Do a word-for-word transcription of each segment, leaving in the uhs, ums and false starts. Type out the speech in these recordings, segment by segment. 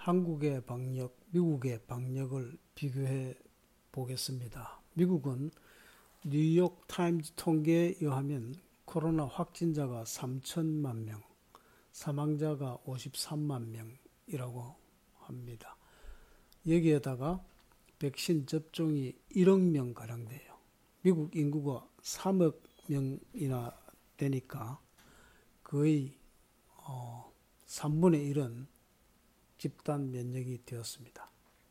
한국의 방역, 미국의 방역을 비교해 보겠습니다. 미국은 뉴욕 타임즈 통계에 의하면 코로나 확진자가 삼천만 명, 사망자가 오십삼만 명이라고 합니다. 여기에다가 백신 접종이 일억 명가량 돼요. 미국 인구가 삼억 명이나 되니까 거의 어, 삼분의 일은 집단 면역이 되었습니다.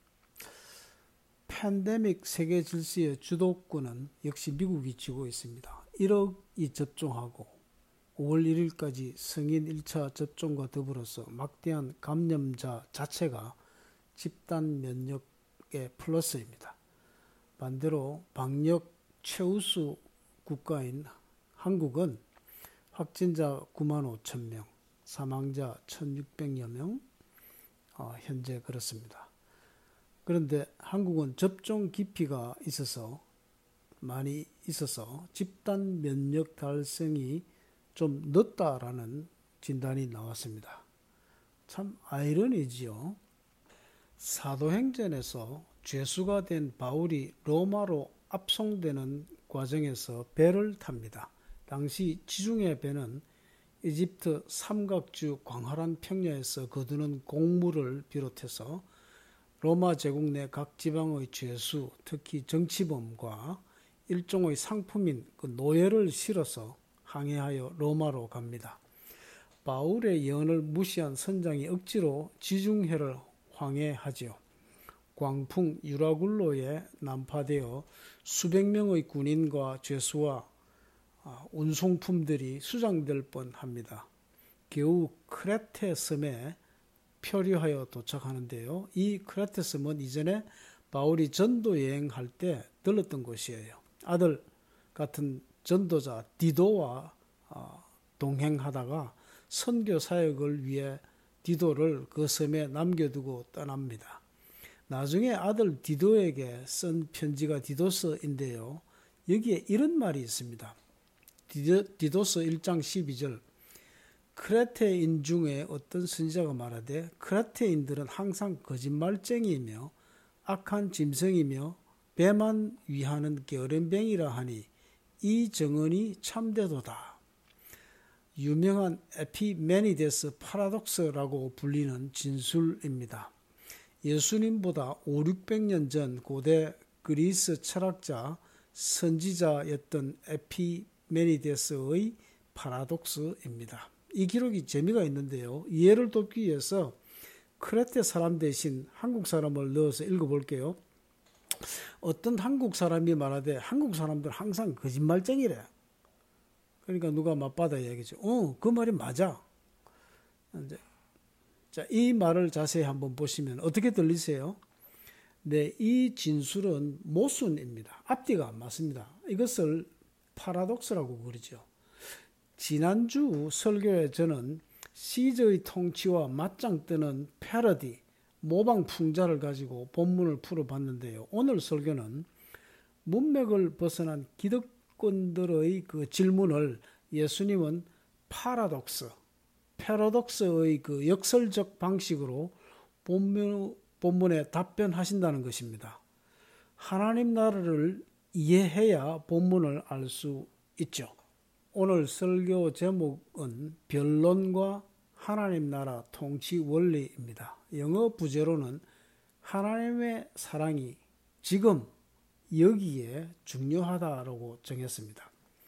팬데믹 세계 질서의 주도권은 역시 미국이 쥐고 있습니다. 일억이 접종하고 오월 일일까지 성인 일 차 접종과 더불어서 막대한 감염자 자체가 집단 면역의 플러스입니다. 반대로 방역 최우수 국가인 한국은 확진자 구만 오천 명, 사망자 천육백여 명, 어, 현재 그렇습니다. 그런데 한국은 접종 깊이가 있어서 많이 있어서 집단 면역 달성이 좀 늦다라는 진단이 나왔습니다. 참 아이러니지요. 사도행전에서 죄수가 된 바울이 로마로 압송되는 과정에서 배를 탑니다. 당시 지중해 배는 이집트 삼각주 광활한 평야에서 거두는 곡물을 비롯해서 로마 제국 내 각 지방의 죄수, 특히 정치범과 일종의 상품인 그 노예를 실어서 항해하여 로마로 갑니다. 바울의 예언을 무시한 선장이 억지로 지중해를 황해하지요. 광풍 유라굴로에 난파되어 수백 명의 군인과 죄수와 운송품들이 수장될 뻔합니다. 겨우 크레테 섬에 표류하여 도착하는데요. 이 크레테 섬은 이전에 바울이 전도 여행할 때 들렀던 곳이에요. 아들 같은 전도자 디도와 동행하다가 선교 사역을 위해 디도를 그 섬에 남겨두고 떠납니다. 나중에 아들 디도에게 쓴 편지가 디도서인데요. 여기에 이런 말이 있습니다. 디도서 일 장 십이 절 크레테인 중에 어떤 선지자가 말하되 크레테인들은 항상 거짓말쟁이이며 악한 짐승이며 배만 위하는 게으름뱅이라 하니 이 정언이 참되도다. 유명한 에피메니데스 파라독스라고 불리는 진술입니다. 예수님보다 오륙백 년 전 고대 그리스 철학자 선지자였던 에피메니데스의 파라독스입니다. 이 기록이 재미가 있는데요. 이해를 돕기 위해서 크레테 사람 대신 한국 사람을 넣어서 읽어볼게요. 어떤 한국 사람이 말하되 한국 사람들 항상 거짓말쟁이래. 그러니까 누가 맞받아 얘기죠. 어, 그 말이 맞아. 이제 자, 이 말을 자세히 한번 보시면 어떻게 들리세요? 네, 이 진술은 모순입니다. 앞뒤가 안 맞습니다. 이것을 파라독스라고 그러죠. 지난주 설교에 저는 시저의 통치와 맞짱 뜨는 패러디, 모방 풍자를 가지고 본문을 풀어봤는데요. 오늘 설교는 문맥을 벗어난 기득권들의 그 질문을 예수님은 파라독스, 패러독스의 그 역설적 방식으로 본문, 본문에 답변하신다는 것입니다. 하나님 나라를 이해해야 본문을 알 수 있죠. 오늘 설교 제목은 변론과 하나님 나라 통치 원리입니다. 영어 부제로는 하나님의 사랑이 지금 여기에 중요하다라고 정했습니다.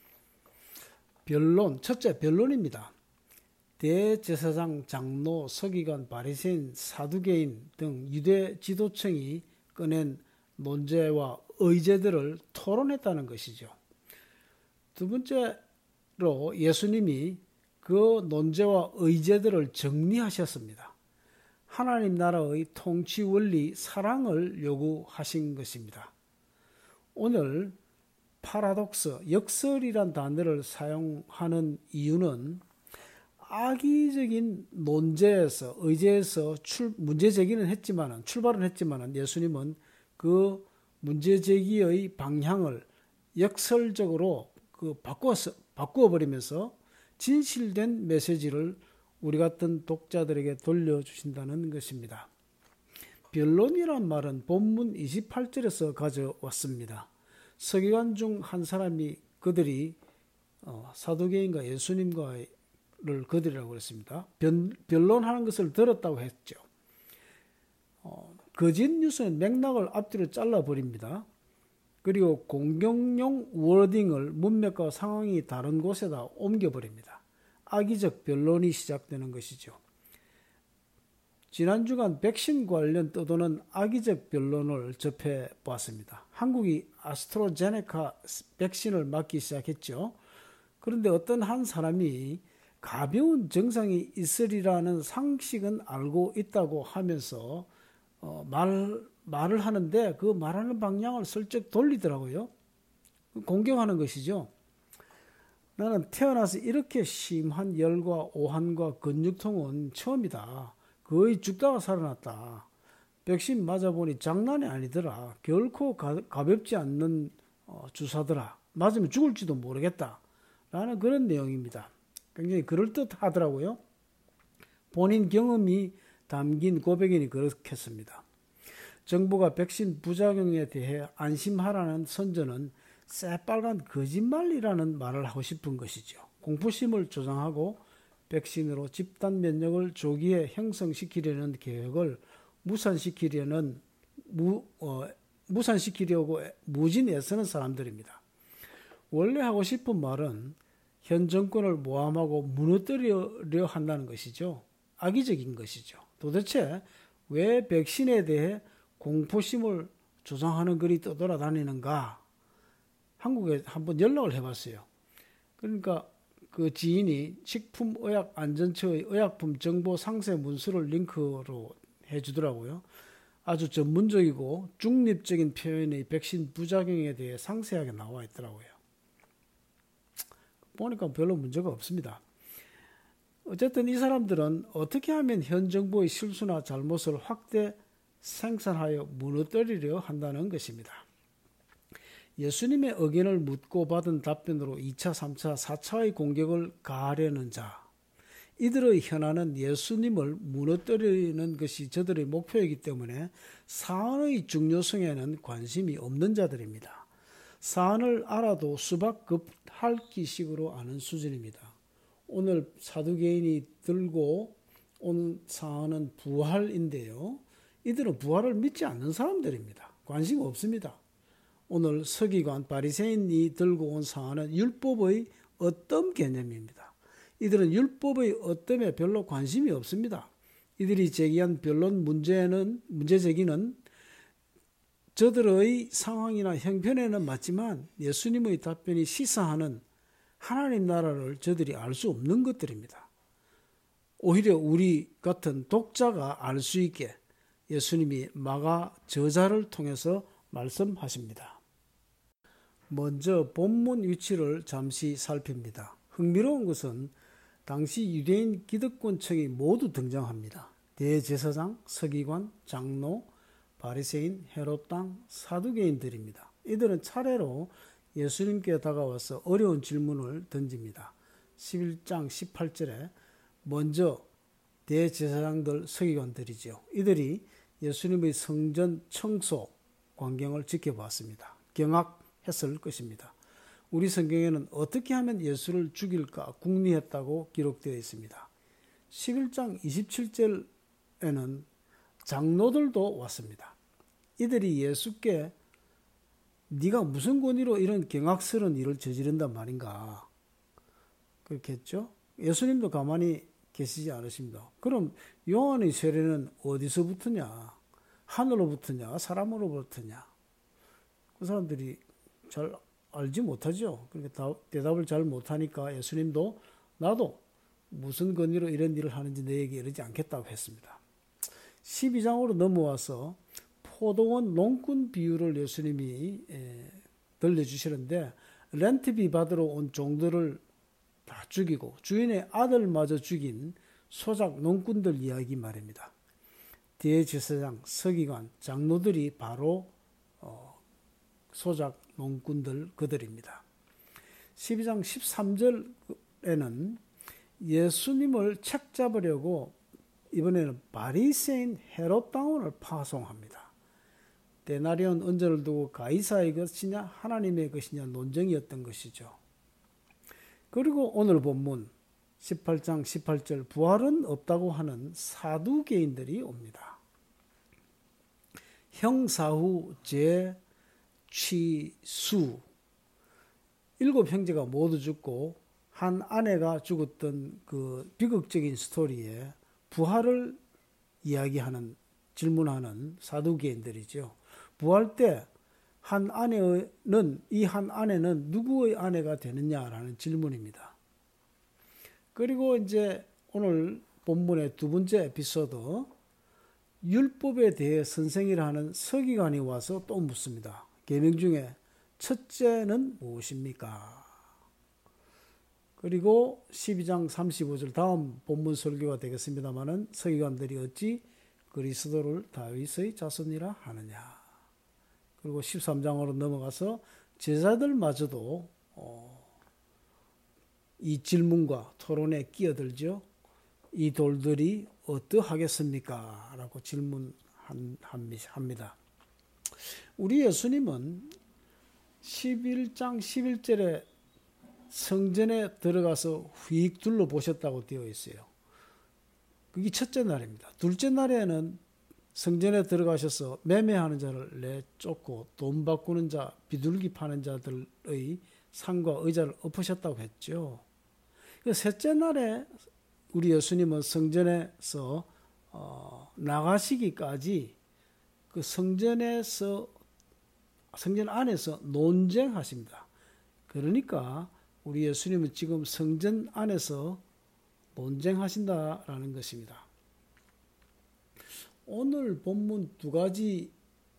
변론, 첫째 변론입니다. 대제사장, 장로, 서기관, 바리새인, 사두개인 등 유대 지도층이 꺼낸 논제와 의제들을 토론했다는 것이죠. 두 번째로 예수님이 그 논제와 의제들을 정리하셨습니다. 하나님 나라의 통치 원리, 사랑을 요구하신 것입니다. 오늘 파라독스, 역설이란 단어를 사용하는 이유는 악의적인 논제에서, 의제에서 출, 문제 제기는 했지만, 출발은 했지만 예수님은 그 문제 제기의 방향을 역설적으로 그 바꿔서, 바꾸어버리면서 진실된 메시지를 우리 같은 독자들에게 돌려주신다는 것입니다. 변론이란 말은 본문 이십팔 절에서 가져왔습니다. 서기관 중 한 사람이 그들이 어, 사두개인과 예수님과를 그들이라고 그랬습니다. 변, 변론하는 것을 들었다고 했죠. 어, 거짓 뉴스는 맥락을 앞뒤로 잘라버립니다. 그리고 공격용 워딩을 문맥과 상황이 다른 곳에다 옮겨버립니다. 악의적 변론이 시작되는 것이죠. 지난 주간 백신 관련 떠도는 악의적 변론을 접해보았습니다. 한국이 아스트로제네카 백신을 맞기 시작했죠. 그런데 어떤 한 사람이 가벼운 증상이 있으리라는 상식은 알고 있다고 하면서 어, 말, 말을 하는데 그 말하는 방향을 슬쩍 돌리더라고요. 공격하는 것이죠. 나는 태어나서 이렇게 심한 열과 오한과 근육통은 처음이다. 거의 죽다가 살아났다. 백신 맞아보니 장난이 아니더라. 결코 가, 가볍지 않는 어, 주사더라. 맞으면 죽을지도 모르겠다. 라는 그런 내용입니다. 굉장히 그럴듯하더라고요. 본인 경험이 담긴 고백이니 그렇겠습니다. 정부가 백신 부작용에 대해 안심하라는 선전은 새빨간 거짓말이라는 말을 하고 싶은 것이죠. 공포심을 조장하고 백신으로 집단 면역을 조기에 형성시키려는 계획을 무산시키려는 무, 어, 무산시키려고 무진 애쓰는 사람들입니다. 원래 하고 싶은 말은 현 정권을 모함하고 무너뜨리려 한다는 것이죠. 악의적인 것이죠. 도대체 왜 백신에 대해 공포심을 조장하는 글이 떠돌아다니는가? 한국에 한번 연락을 해봤어요. 그러니까 그 지인이 식품의약안전처의 의약품 정보 상세 문서를 링크로 해주더라고요. 아주 전문적이고 중립적인 표현의 백신 부작용에 대해 상세하게 나와 있더라고요. 보니까 별로 문제가 없습니다. 어쨌든 이 사람들은 어떻게 하면 현 정부의 실수나 잘못을 확대 생산하여 무너뜨리려 한다는 것입니다. 예수님의 의견을 묻고 받은 답변으로 이 차, 삼 차, 사 차의 공격을 가하려는 자, 이들의 현안은 예수님을 무너뜨리는 것이 저들의 목표이기 때문에 사안의 중요성에는 관심이 없는 자들입니다. 사안을 알아도 수박급핥기식으로 아는 수준입니다. 오늘 사두개인이 들고 온 사안은 부활인데요. 이들은 부활을 믿지 않는 사람들입니다. 관심 없습니다. 오늘 서기관 바리새인이 들고 온 사안은 율법의 어떤 개념입니다. 이들은 율법의 어떤에 별로 관심이 없습니다. 이들이 제기한 변론 문제는 문제 제기는 저들의 상황이나 형편에는 맞지만 예수님의 답변이 시사하는 하나님 나라를 저들이 알 수 없는 것들입니다. 오히려 우리 같은 독자가 알 수 있게 예수님이 마가 저자를 통해서 말씀하십니다. 먼저 본문 위치를 잠시 살핍니다. 흥미로운 것은 당시 유대인 기득권층이 모두 등장합니다. 대제사장, 서기관, 장로, 바리새인, 헤롯당, 사두개인들입니다. 이들은 차례로 예수님께 다가와서 어려운 질문을 던집니다. 십일 장 십팔 절에 먼저 대제사장들, 서기관들이죠. 이들이 예수님의 성전 청소 광경을 지켜봤습니다. 경악했을 것입니다. 우리 성경에는 어떻게 하면 예수를 죽일까 궁리했다고 기록되어 있습니다. 십일 장 이십칠 절에는 장로들도 왔습니다. 이들이 예수께 네가 무슨 권위로 이런 경악스러운 일을 저지른단 말인가? 그렇게 했죠. 예수님도 가만히 계시지 않으십니다. 그럼 요한의 세례는 어디서부터냐? 하늘로부터냐? 사람으로부터냐? 그 사람들이 잘 알지 못하죠. 그러니까 대답을 잘 못하니까 예수님도 나도 무슨 권위로 이런 일을 하는지 너에게 이르지 않겠다고 했습니다. 십이 장으로 넘어와서 포도원 농꾼 비유를 예수님이 들려주시는데 렌트비 받으러 온 종들을 다 죽이고 주인의 아들마저 죽인 소작 농꾼들 이야기 말입니다. 대제사장, 서기관, 장로들이 바로 어, 소작 농꾼들 그들입니다. 십이 장 십삼 절에는 예수님을 책잡으려고 이번에는 바리새인 헤롯 당원을 파송합니다. 데나리온 은전을 두고 가이사의 것이냐 하나님의 것이냐 논쟁이었던 것이죠. 그리고 오늘 본문 십팔 장 십팔 절 부활은 없다고 하는 사두개인들이 옵니다. 형사후 제취수 일곱 형제가 모두 죽고 한 아내가 죽었던 그 비극적인 스토리에 부활을 이야기하는 질문하는 사두개인들이죠. 부활 때 한 아내는 이 한 아내는 누구의 아내가 되느냐라는 질문입니다. 그리고 이제 오늘 본문의 두 번째 에피소드 율법에 대해 선생이라 하는 서기관이 와서 또 묻습니다. 계명 중에 첫째는 무엇입니까? 그리고 십이 장 삼십오 절 다음 본문 설교가 되겠습니다마는 서기관들이 어찌 그리스도를 다윗의 자손이라 하느냐. 그리고 십삼 장으로 넘어가서 제자들마저도 어, 이 질문과 토론에 끼어들죠. 이 돌들이 어떠하겠습니까? 라고 질문합니다. 우리 예수님은 십일 장 십일 절에 성전에 들어가서 휙 둘러보셨다고 되어 있어요. 그게 첫째 날입니다. 둘째 날에는 성전에 들어가셔서 매매하는 자를 내쫓고 돈 바꾸는 자, 비둘기 파는 자들의 상과 의자를 엎으셨다고 했죠. 셋째 날에 우리 예수님은 성전에서 어, 나가시기까지 그 성전에서 성전 안에서 논쟁하십니다. 그러니까 우리 예수님은 지금 성전 안에서 논쟁하신다라는 것입니다. 오늘 본문 두 가지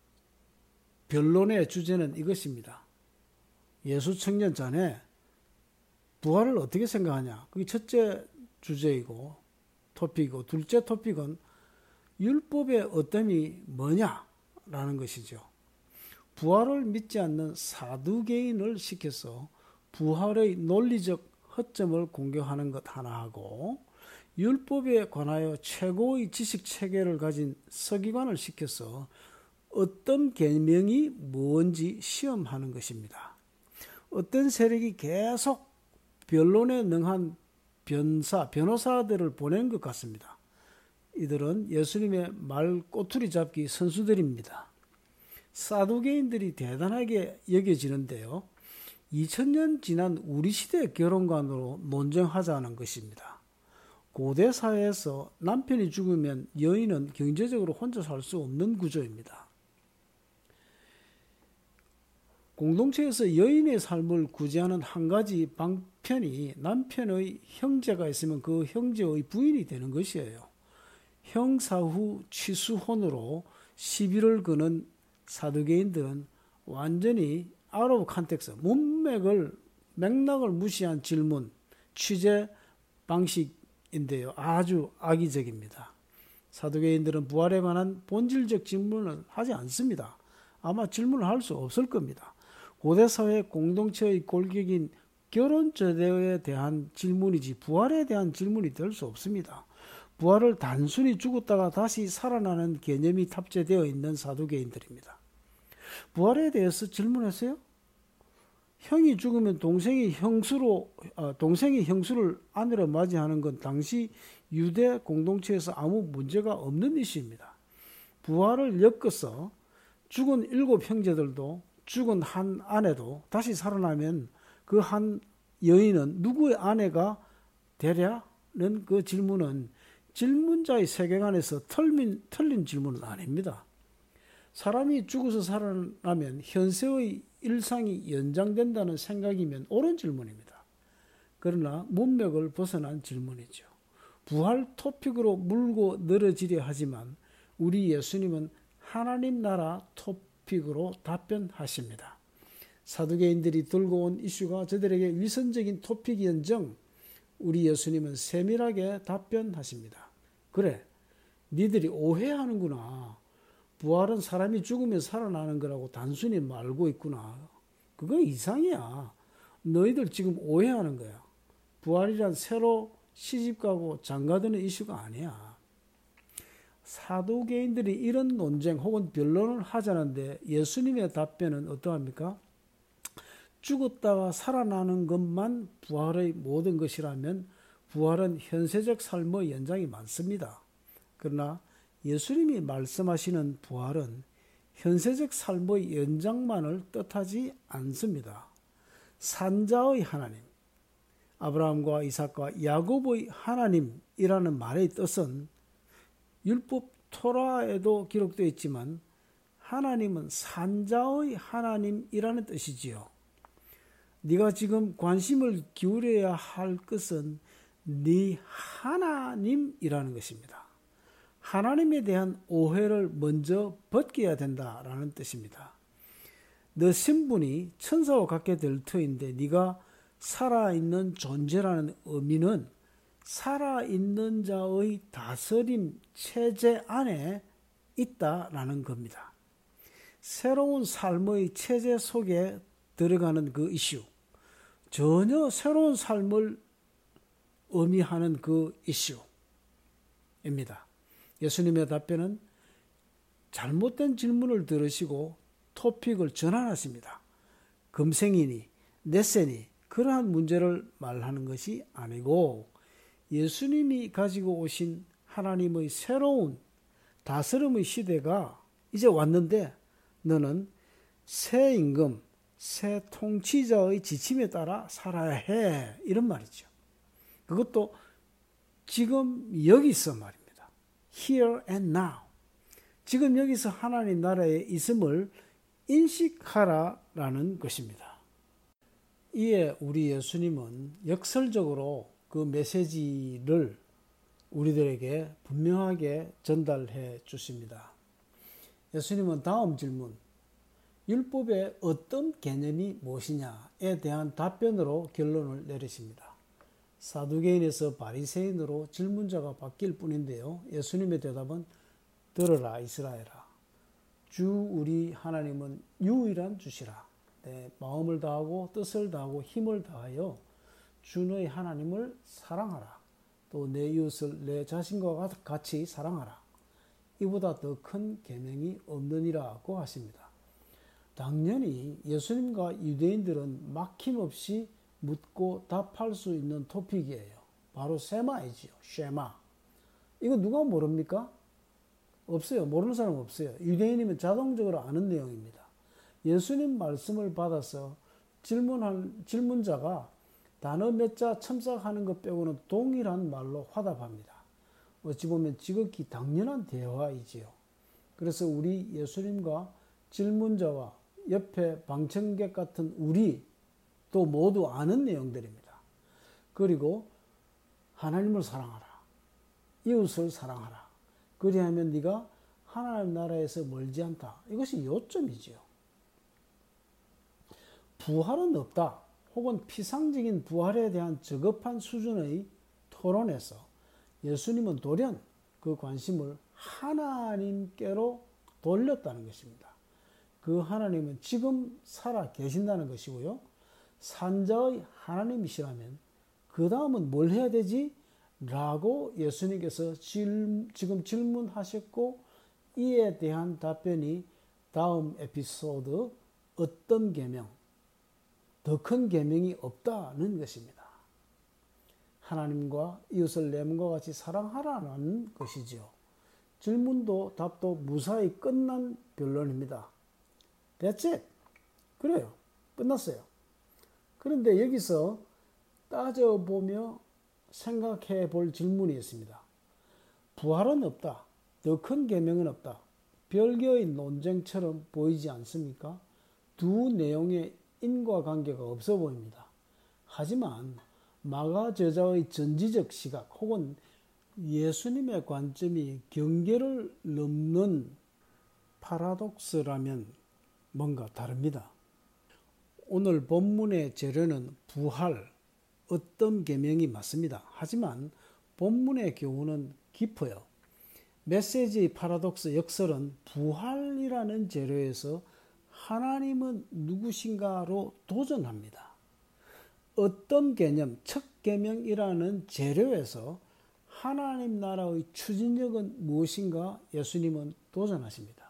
변론의 주제는 이것입니다. 예수 청년 자네 부활을 어떻게 생각하냐? 그게 첫째 주제이고 토픽이고 둘째 토픽은 율법의 어떠함이 뭐냐라는 것이죠. 부활을 믿지 않는 사두개인을 시켜서 부활의 논리적 허점을 공격하는 것 하나하고 율법에 관하여 최고의 지식 체계를 가진 서기관을 시켜서 어떤 계명이 뭔지 시험하는 것입니다. 어떤 세력이 계속 변론에 능한 변사, 변호사들을 보낸 것 같습니다. 이들은 예수님의 말 꼬투리 잡기 선수들입니다. 사두개인들이 대단하게 여겨지는데요. 이천 년 지난 우리 시대 결혼관으로 논쟁하자는 것입니다. 고대 사회에서 남편이 죽으면 여인은 경제적으로 혼자 살 수 없는 구조입니다. 공동체에서 여인의 삶을 구제하는 한 가지 방편이 남편의 형제가 있으면 그 형제의 부인이 되는 것이에요. 형사후 취수혼으로 시비를 거는 사두개인들은 완전히 out of context, 문맥을, 맥락을 무시한 질문, 취재 방식인데요. 아주 악의적입니다. 사두개인들은 부활에 관한 본질적 질문을 하지 않습니다. 아마 질문을 할 수 없을 겁니다. 고대사회 공동체의 골격인 결혼제도에 대한 질문이지 부활에 대한 질문이 될 수 없습니다. 부활을 단순히 죽었다가 다시 살아나는 개념이 탑재되어 있는 사두개인들입니다. 부활에 대해서 질문했어요? 형이 죽으면 동생이 형수로 동생이 형수를 아내로 맞이하는 건 당시 유대 공동체에서 아무 문제가 없는 이슈입니다. 부활을 엮어서 죽은 일곱 형제들도 죽은 한 아내도 다시 살아나면 그 한 여인은 누구의 아내가 되랴는 그 질문은 질문자의 세계관에서 틀린, 틀린 질문은 아닙니다. 사람이 죽어서 살아나면 현세의 일상이 연장된다는 생각이면 옳은 질문입니다. 그러나 문맥을 벗어난 질문이죠. 부활 토픽으로 물고 늘어지려 하지만 우리 예수님은 하나님 나라 토픽으로 답변하십니다. 사두개인들이 들고 온 이슈가 저들에게 위선적인 토픽이언정 우리 예수님은 세밀하게 답변하십니다. 그래, 니들이 오해하는구나. 부활은 사람이 죽으면 살아나는 거라고 단순히 말고 있구나. 그건 이상이야. 너희들 지금 오해하는 거야. 부활이란 새로 시집가고 장가드는 이슈가 아니야. 사두개인들이 이런 논쟁 혹은 변론을 하자는데 예수님의 답변은 어떠합니까? 죽었다가 살아나는 것만 부활의 모든 것이라면 부활은 현세적 삶의 연장이 많습니다. 그러나 예수님이 말씀하시는 부활은 현세적 삶의 연장만을 뜻하지 않습니다. 산자의 하나님, 아브라함과 이삭과 야곱의 하나님이라는 말의 뜻은 율법 토라에도 기록되어 있지만 하나님은 산자의 하나님이라는 뜻이지요. 네가 지금 관심을 기울여야 할 것은 네 하나님이라는 것입니다. 하나님에 대한 오해를 먼저 벗겨야 된다라는 뜻입니다. 너 신분이 천사와 같게 될 터인데 네가 살아있는 존재라는 의미는 살아있는 자의 다스림 체제 안에 있다라는 겁니다. 새로운 삶의 체제 속에 들어가는 그 이슈, 전혀 새로운 삶을 의미하는 그 이슈입니다. 예수님의 답변은 잘못된 질문을 들으시고 토픽을 전환하십니다. 금생이니 넷세니 그러한 문제를 말하는 것이 아니고 예수님이 가지고 오신 하나님의 새로운 다스림의 시대가 이제 왔는데 너는 새 임금, 새 통치자의 지침에 따라 살아야 해. 이런 말이죠. 그것도 지금 여기서 말입니다. Here and now. 지금 여기서 하나님 나라에 있음을 인식하라라는 것입니다. 이에 우리 예수님은 역설적으로 그 메시지를 우리들에게 분명하게 전달해 주십니다. 예수님은 다음 질문, 율법의 어떤 개념이 무엇이냐에 대한 답변으로 결론을 내리십니다. 사두개인에서 바리새인으로 질문자가 바뀔 뿐인데요. 예수님의 대답은 들어라 이스라엘아. 주 우리 하나님은 유일한 주시라. 내 마음을 다하고 뜻을 다하고 힘을 다하여 주 너의 하나님을 사랑하라. 또 내 이웃을 내 자신과 같이 사랑하라. 이보다 더 큰 계명이 없느니라고 하십니다. 당연히 예수님과 유대인들은 막힘없이 묻고 답할 수 있는 토픽이에요. 바로 세마이지요. 쉐마. 이거 누가 모릅니까? 없어요. 모르는 사람 없어요. 유대인이면 자동적으로 아는 내용입니다. 예수님 말씀을 받아서 질문한 질문자가 단어 몇 자 첨삭하는 것 빼고는 동일한 말로 화답합니다. 어찌 보면 지극히 당연한 대화이지요. 그래서 우리 예수님과 질문자와 옆에 방청객 같은 우리 또 모두 아는 내용들입니다. 그리고 하나님을 사랑하라. 이웃을 사랑하라. 그리하면 네가 하나님 나라에서 멀지 않다. 이것이 요점이지요. 부활은 없다. 혹은 피상적인 부활에 대한 저급한 수준의 토론에서 예수님은 돌연 그 관심을 하나님께로 돌렸다는 것입니다. 그 하나님은 지금 살아 계신다는 것이고요. 산자의 하나님이시라면 그 다음은 뭘 해야 되지? 라고 예수님께서 질, 지금 질문하셨고 이에 대한 답변이 다음 에피소드 어떤 계명, 더 큰 계명이 없다는 것입니다. 하나님과 이웃을 내 몸과 같이 사랑하라는 것이죠. 질문도 답도 무사히 끝난 변론입니다. That's it. 그래요. 끝났어요. 그런데 여기서 따져보며 생각해 볼 질문이 있습니다. 부활은 없다. 더 큰 계명은 없다. 별개의 논쟁처럼 보이지 않습니까? 두 내용의 인과관계가 없어 보입니다. 하지만 마가 저자의 전지적 시각 혹은 예수님의 관점이 경계를 넘는 파라독스라면 뭔가 다릅니다. 오늘 본문의 재료는 부활, 어떤 계명이 맞습니다. 하지만 본문의 교훈은 깊어요. 메시지의 파라독스 역설은 부활이라는 재료에서 하나님은 누구신가로 도전합니다. 어떤 개념, 첫 계명이라는 재료에서 하나님 나라의 추진력은 무엇인가? 예수님은 도전하십니다.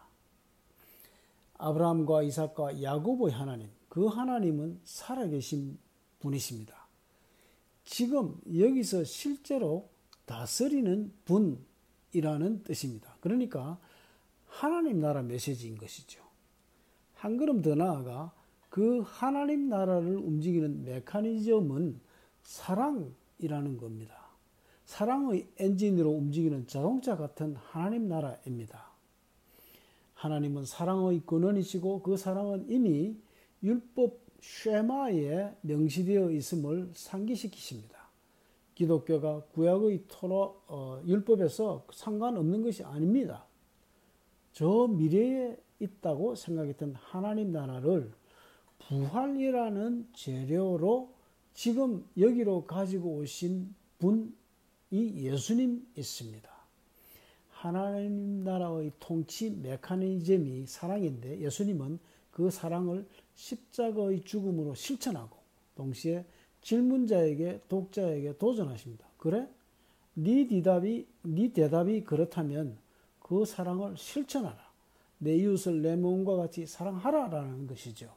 아브라함과 이삭과 야고보의 하나님, 그 하나님은 살아계신 분이십니다. 지금 여기서 실제로 다스리는 분이라는 뜻입니다. 그러니까 하나님 나라 메시지인 것이죠. 한 걸음 더 나아가 그 하나님 나라를 움직이는 메커니즘은 사랑이라는 겁니다. 사랑의 엔진으로 움직이는 자동차 같은 하나님 나라입니다. 하나님은 사랑의 근원이시고 그 사랑은 이미 율법 쉐마에 명시되어 있음을 상기시키십니다. 기독교가 구약의 토로, 어, 율법에서 상관없는 것이 아닙니다. 저 미래에 있다고 생각했던 하나님 나라를 부활이라는 재료로 지금 여기로 가지고 오신 분이 예수님이십니다. 하나님 나라의 통치 메커니즘이 사랑인데 예수님은 그 사랑을 십자가의 죽음으로 실천하고 동시에 질문자에게 독자에게 도전하십니다. 그래? 네 대답이, 네 대답이 그렇다면 그 사랑을 실천하라. 내 이웃을 내 몸과 같이 사랑하라라는 것이죠.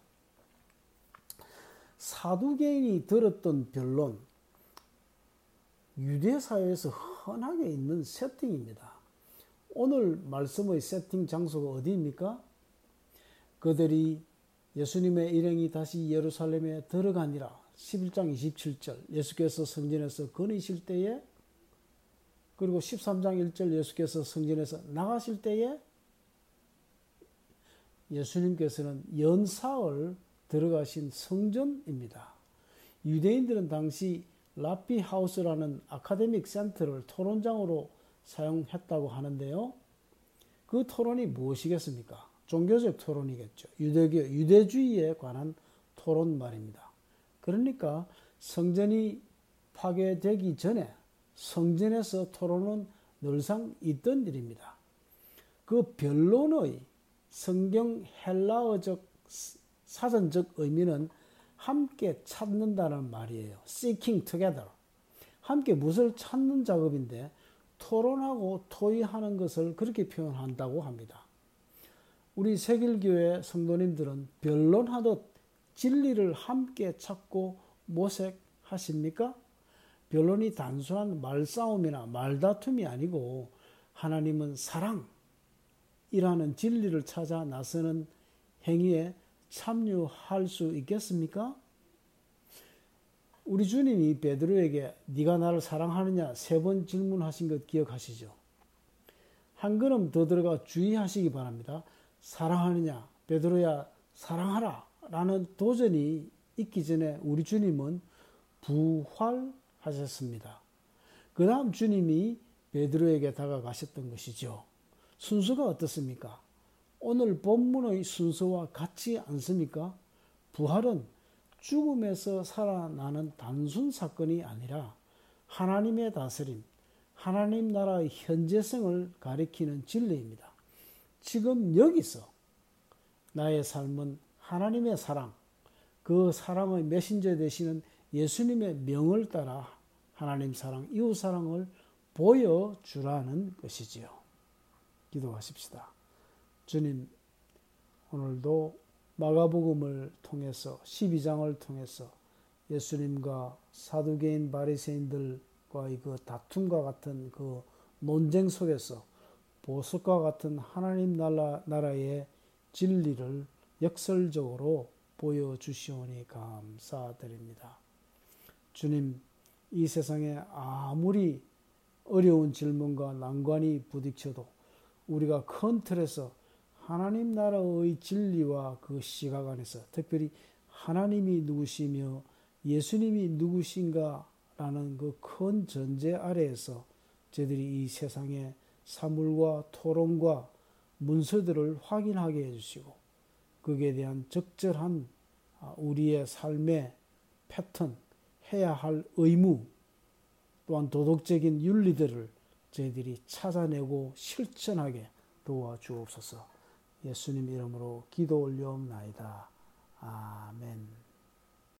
사두개인이 들었던 변론, 유대 사회에서 흔하게 있는 세팅입니다. 오늘 말씀의 세팅 장소가 어디입니까? 그들이 예수님의 일행이 다시 예루살렘에 들어가니라. 십일 장 이십칠 절 예수께서 성전에서 거니실 때에, 그리고 십삼 장 일 절 예수께서 성전에서 나가실 때에 예수님께서는 연사을 들어가신 성전입니다. 유대인들은 당시 라피 하우스라는 아카데믹 센터를 토론장으로 사용했다고 하는데요. 그 토론이 무엇이겠습니까? 종교적 토론이겠죠. 유대교, 유대주의에 관한 토론 말입니다. 그러니까 성전이 파괴되기 전에 성전에서 토론은 늘상 있던 일입니다. 그 변론의 성경 헬라어적 사전적 의미는 함께 찾는다는 말이에요. seeking together. 함께 무엇을 찾는 작업인데 토론하고 토의하는 것을 그렇게 표현한다고 합니다. 우리 세길교회 성도님들은 변론하듯 진리를 함께 찾고 모색하십니까? 변론이 단순한 말싸움이나 말다툼이 아니고 하나님은 사랑이라는 진리를 찾아 나서는 행위에 참여할 수 있겠습니까? 우리 주님이 베드로에게 네가 나를 사랑하느냐 세 번 질문하신 것 기억하시죠? 한 걸음 더 들어가 주의하시기 바랍니다. 사랑하느냐, 베드로야 사랑하라 라는 도전이 있기 전에 우리 주님은 부활하셨습니다. 그 다음 주님이 베드로에게 다가가셨던 것이죠. 순서가 어떻습니까? 오늘 본문의 순서와 같지 않습니까? 부활은 죽음에서 살아나는 단순 사건이 아니라 하나님의 다스림, 하나님 나라의 현재성을 가리키는 진리입니다. 지금 여기서 나의 삶은 하나님의 사랑, 그 사랑의 메신저 되시는 예수님의 명을 따라 하나님 사랑, 이웃 사랑을 보여주라는 것이지요. 기도하십시다. 주님, 오늘도 마가복음을 통해서 십이 장을 통해서 예수님과 사두개인 바리새인들과의 그 다툼과 같은 그 논쟁 속에서 보석과 같은 하나님 나라, 나라의 진리를 역설적으로 보여주시오니 감사드립니다. 주님, 이 세상에 아무리 어려운 질문과 난관이 부딪혀도 우리가 큰 틀에서 하나님 나라의 진리와 그 시각 안에서 특별히 하나님이 누구시며 예수님이 누구신가라는 그 큰 전제 아래에서 저희들이 이 세상의 사물과 토론과 문서들을 확인하게 해주시고 거기에 대한 적절한 우리의 삶의 패턴, 해야 할 의무 또한 도덕적인 윤리들을 저희들이 찾아내고 실천하게 도와주옵소서. 예수님 이름으로 기도 올려옵나이다. 아멘.